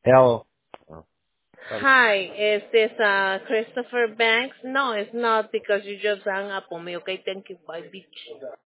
Hello. Oh, sorry. Hi, is this Christopher Banks? No, it's not because you just hung up on me. Okay, thank you. Bye, bitch.